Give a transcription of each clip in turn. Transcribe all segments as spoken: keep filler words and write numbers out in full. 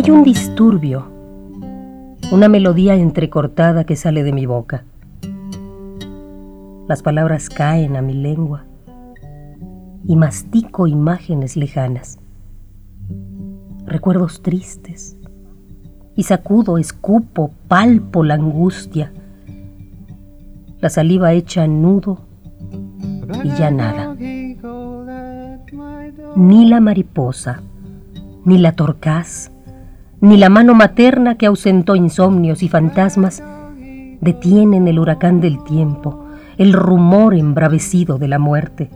Hay un disturbio, una melodía entrecortada que sale de mi boca. Las palabras caen a mi lengua y mastico imágenes lejanas, recuerdos tristes, y sacudo, escupo, palpo la angustia. La saliva echa nudo y ya nada. Ni la mariposa, ni la torcaz, ni la mano materna que ausentó insomnios y fantasmas detienen el huracán del tiempo, el rumor embravecido de la muerte.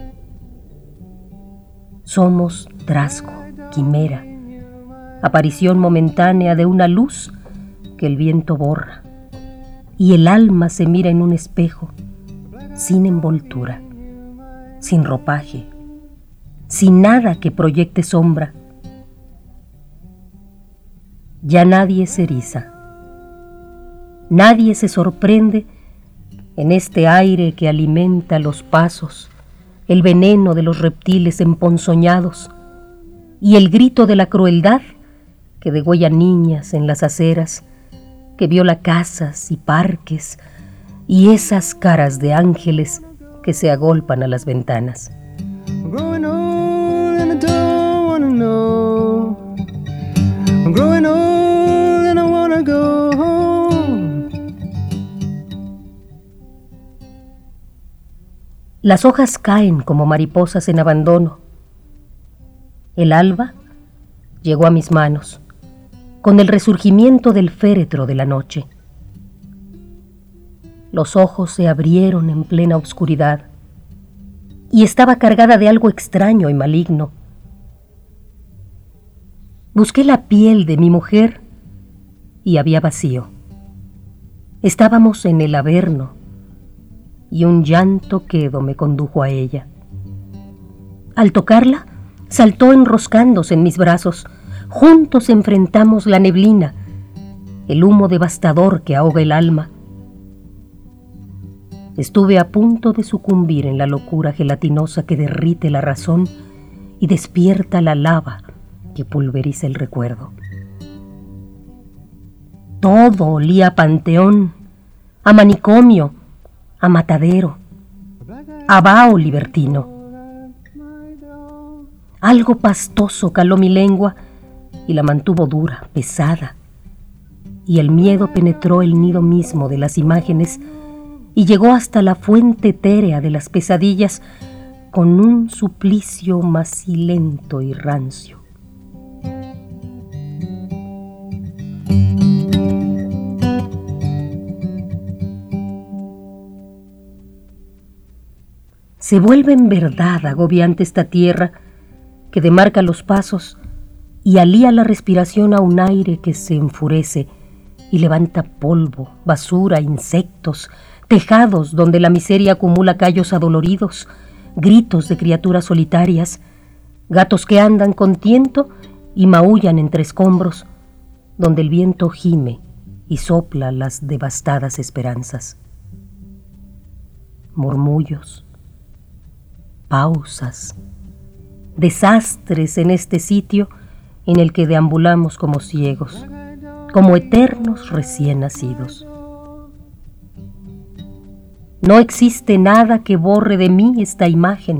Somos trasgo, quimera, aparición momentánea de una luz que el viento borra, y el alma se mira en un espejo, sin envoltura, sin ropaje, sin nada que proyecte sombra. Ya nadie se eriza, nadie se sorprende en este aire que alimenta los pasos, el veneno de los reptiles emponzoñados y el grito de la crueldad que degüella niñas en las aceras, que viola casas y parques, y esas caras de ángeles que se agolpan a las ventanas. I'm growing old and I don't wanna know. I'm growing old and I wanna go home. Las hojas caen como mariposas en abandono. El alba llegó a mis manos con el resurgimiento del féretro de la noche. Los ojos se abrieron en plena oscuridad y estaba cargada de algo extraño y maligno. Busqué la piel de mi mujer y había vacío. Estábamos en el averno y un llanto quedo me condujo a ella. Al tocarla, saltó enroscándose en mis brazos. Juntos enfrentamos la neblina, el humo devastador que ahoga el alma. Estuve a punto de sucumbir en la locura gelatinosa que derrite la razón y despierta la lava que pulveriza el recuerdo. Todo olía a panteón, a manicomio, a matadero, a vaho libertino. Algo pastoso caló mi lengua y la mantuvo dura, pesada, y el miedo penetró el nido mismo de las imágenes y llegó hasta la fuente etérea de las pesadillas con un suplicio macilento y rancio. Se vuelve en verdad agobiante esta tierra que demarca los pasos y alía la respiración a un aire que se enfurece y levanta polvo, basura, insectos, tejados donde la miseria acumula callos adoloridos, gritos de criaturas solitarias, gatos que andan con tiento y maullan entre escombros, donde el viento gime y sopla las devastadas esperanzas. Murmullos, pausas, desastres en este sitio en el que deambulamos como ciegos, como eternos recién nacidos. No existe nada que borre de mí esta imagen.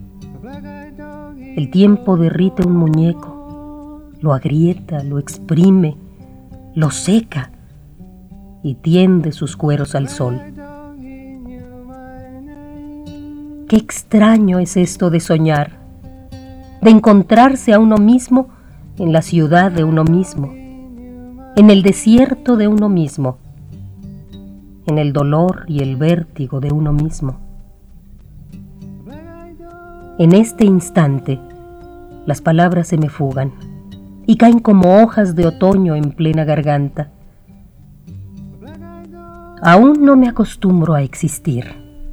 El tiempo derrite un muñeco, lo agrieta, lo exprime, lo seca y tiende sus cueros al sol. Qué extraño es esto de soñar, de encontrarse a uno mismo en la ciudad de uno mismo, en el desierto de uno mismo, en el dolor y el vértigo de uno mismo. En este instante, las palabras se me fugan y caen como hojas de otoño en plena garganta. Aún no me acostumbro a existir.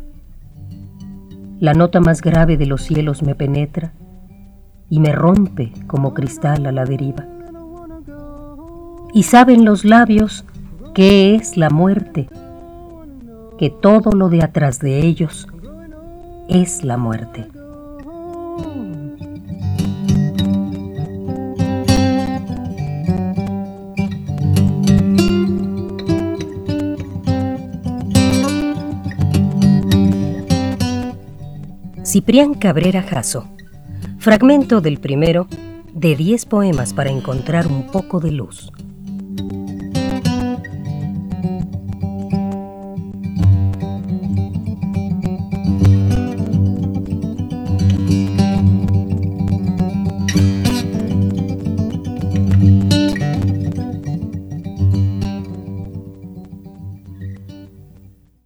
La nota más grave de los cielos me penetra y me rompe como cristal a la deriva. Y saben los labios qué es la muerte, que todo lo de atrás de ellos es la muerte. Ciprián Cabrera Jasso. Fragmento del primero de diez poemas para encontrar un poco de luz.